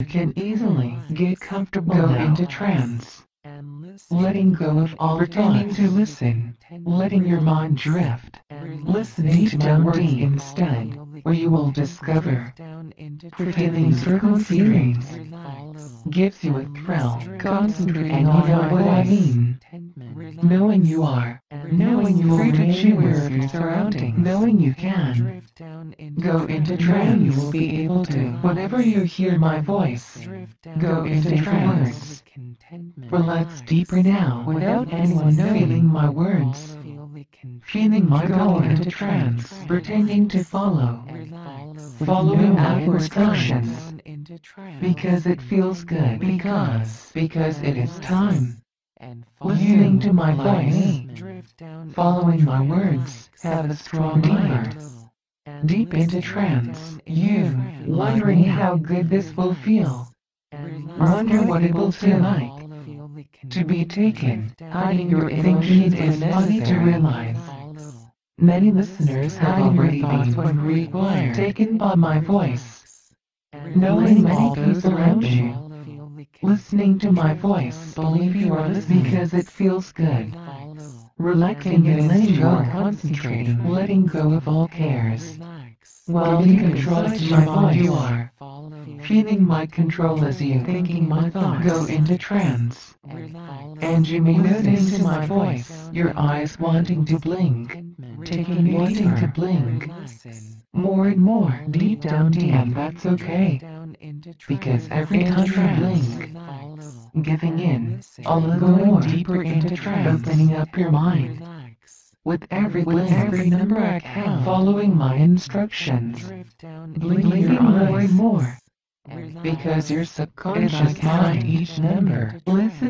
can easily get comfortable go into trance, letting go of all pretending to listen, letting your mind drift, listening to my words instead, where you will discover feeling frequency dreams gives you a thrill. Concentrating on what I mean. Knowing you are, knowing you're free to choose your surroundings, knowing you can go into trance, you will be able to, whenever you hear my voice, go into trance. Relax deeper now without anyone feeling my words, feeling my go into trance, pretending to follow, following my instructions, because it feels good, because it is time. Listening to my voice, following my words, have a strong mind. Deep into trance, you, wondering how good this will feel. Wonder what it will feel like to be taken, hiding your thinking it is funny to realize. Many listeners have already been taken by my voice, knowing many people around you. Listening to my voice, believe you are listening because it feels good. Relaxing and letting go, concentrating, letting go of all cares. While deep inside my voice you are, feeling my control as you thinking my thoughts go into trance. And you may notice in my voice, your eyes wanting to blink, taking wanting to blink. More and more, deep down, and that's okay. Because every time you blink, giving in, a little more deeper into trance, opening up your mind. With every blink, every number I count, following my instructions, blinking more and more. Because your subconscious mind each number,